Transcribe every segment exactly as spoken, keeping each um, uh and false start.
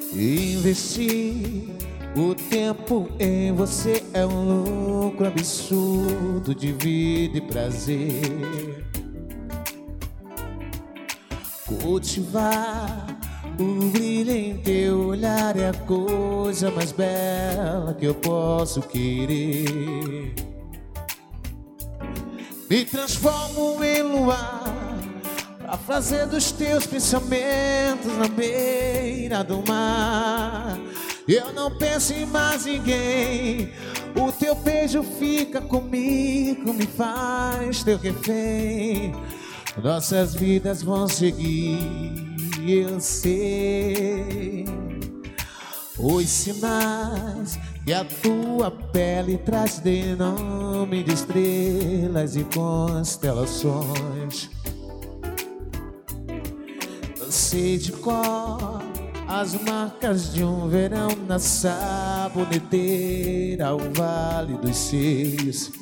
Investir o tempo em você é um lucro absurdo de vida e prazer. Cultivar o brilho em teu olhar é a coisa mais bela que eu posso querer. Me transformo em luar pra fazer dos teus pensamentos na beira do mar. Eu não penso em mais ninguém. O teu beijo fica comigo, me faz teu refém. Nossas vidas vão seguir, eu sei. Os sinais que a tua pele traz de nome de estrelas e constelações. Eu sei de cor as marcas de um verão na saboneteira, o vale dos seios.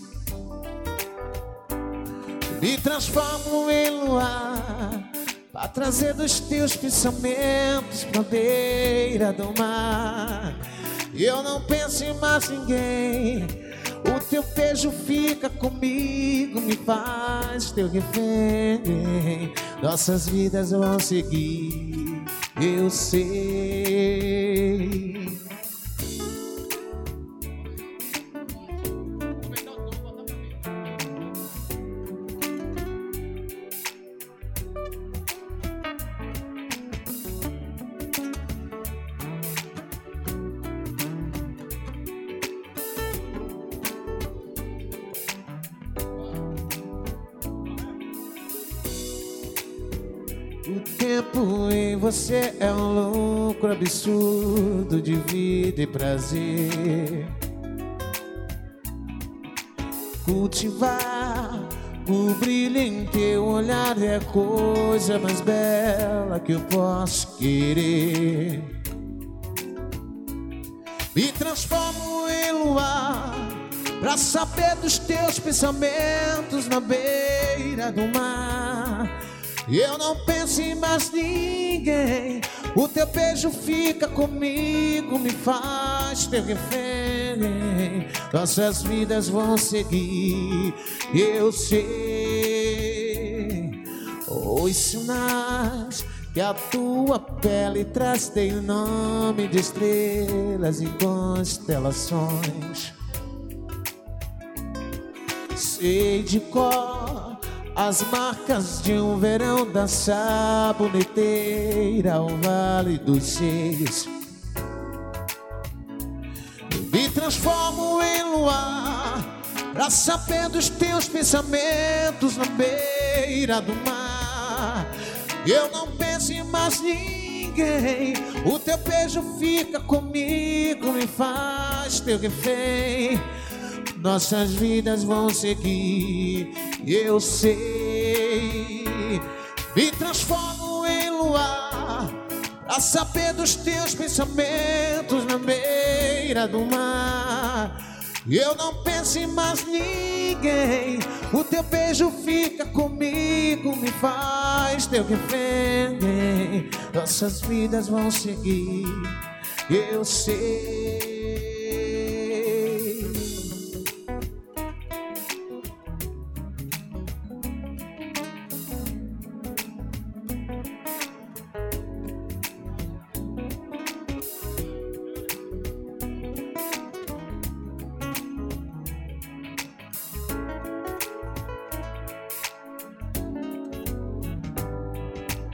Me transformo em luar pra trazer dos teus pensamentos pra beira do mar. E eu não penso em mais ninguém. O teu beijo fica comigo, me faz teu refém. Nossas vidas vão seguir, eu sei. O tempo em você é um lucro absurdo de vida e prazer. Cultivar o brilho em teu olhar é a coisa mais bela que eu posso querer. Me transformo em luar pra saber dos teus pensamentos na beira do mar. Eu não penso em mais ninguém. O teu beijo fica comigo, me faz teu refém. Nossas vidas vão seguir, eu sei. Os sinais que a tua pele traz tem o nome de estrelas e constelações. Sei de cor as marcas de um verão da saboneteira, o vale dos seios. Me transformo em luar pra saber dos teus pensamentos na beira do mar. Eu não penso em mais ninguém. O teu beijo fica comigo, me faz teu refém. Nossas vidas vão seguir, eu sei. Me transformo em luar pra saber dos teus pensamentos na beira do mar. Eu não penso em mais ninguém. O teu beijo fica comigo, me faz teu refém. Nossas vidas vão seguir, eu sei.